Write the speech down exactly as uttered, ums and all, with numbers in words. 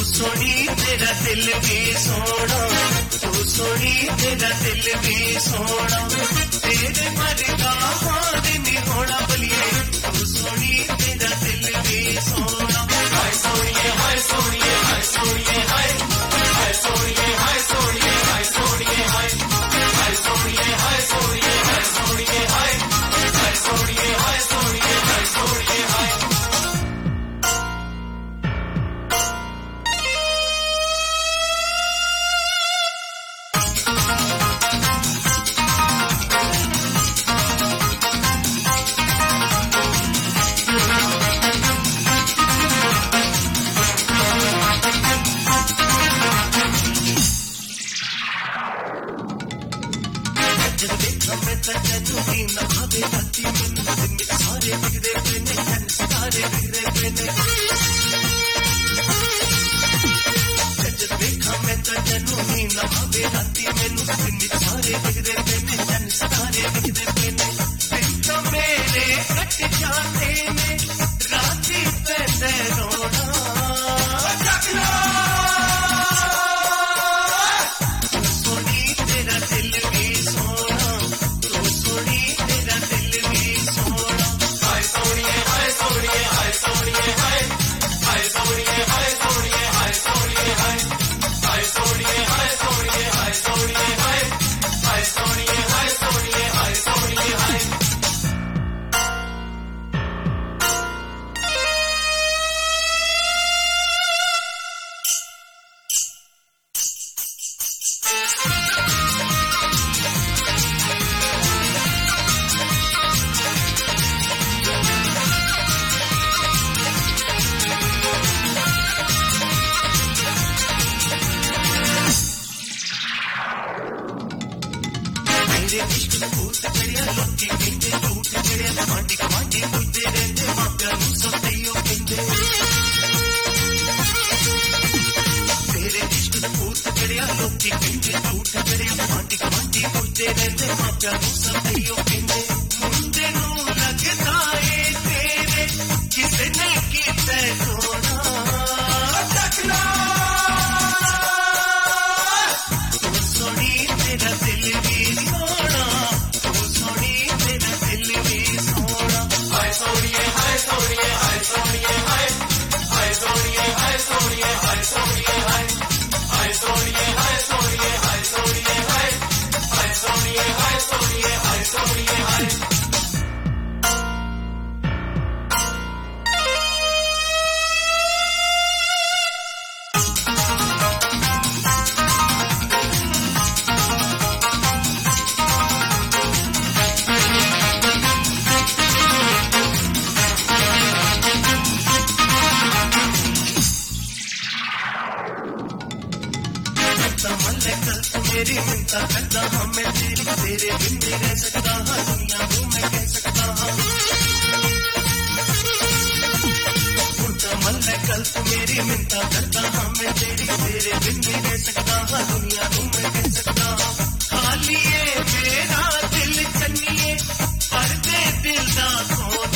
सोनी तेरा दिल भी सोना, तू सोनी तेरा दिल भी सोना, तेरे मरगा हार नहीं होना बलिए, तू सोनी तेरा दिल भी सोना। हाय सोनिए हाय सोनिए हाय सोनिए हाय हाय सोनिए हाय सोनिए हाय सोनिए हाय हाय सोनिए हाय सोनिए हाय सोनिए हाय हाय सोनिए हाय सोनिए हाय सोनिए हाय। मेरी चिंता करता हाँ मैं तेरी, तेरे बिन नहीं रह सकता हाँ, दुनिया को मैं कह सकता हाँ। उनका मन है कल तो मेरी मिंता करता हाँ मैं तेरी, तेरे बिन नहीं रह सकता हाँ, दुनिया को मैं कह सकता हाँ। खाली ये मेरा दिल चन्निए पर दे दिल दा खोना